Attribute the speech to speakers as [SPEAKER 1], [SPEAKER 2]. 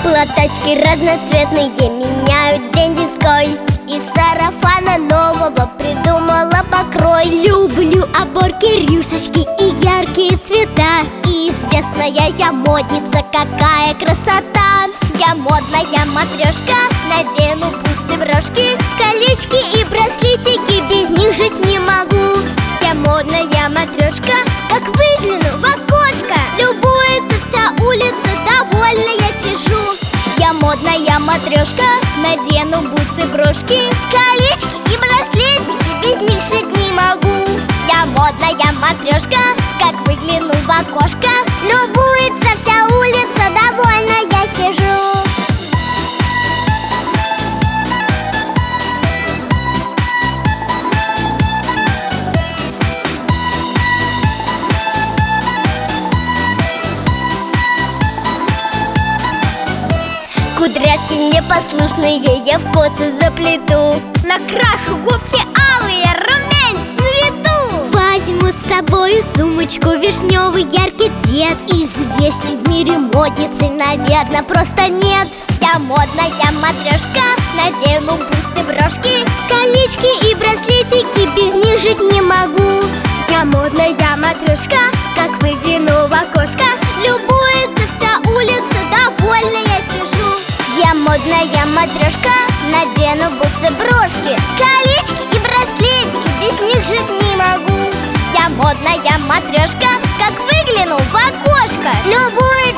[SPEAKER 1] Платочки разноцветные меняют день деньской. Из сарафана нового придумала покрой. Люблю оборки, рюшечки и яркие цвета. И известная я модница, какая красота! Я модная матрешка, надену бусы, брошки, колечки и браслетики, без них жить не могу. Я модная матрешка, как выгляну в окошко, любуется вся улица, довольно я сижу. Я модная матрешка, надену бусы, брошки, колечки и браслетики, без них жить не могу. Я модная матрешка, как выгляну в окошко, любуется вся улица, довольно я сижу. Кудряшки непослушные я в косы заплету, накрашу губки алые, румянец на виду. Возьму с собою сумочку, вишневый яркий цвет. Известной в мире модницы, наверное, просто нет. Я модная матрешка, надену бусы, брошки, колечки и браслетики, без них жить не могу. Я модная матрешка, как выгляну в окошко, любуется вся улица, довольно я сижу. Я модная матрешка, надену бусы, брошки, колечки и браслетики, без них жить не могу. Я модная матрешка, как выгляну в окошко, любуется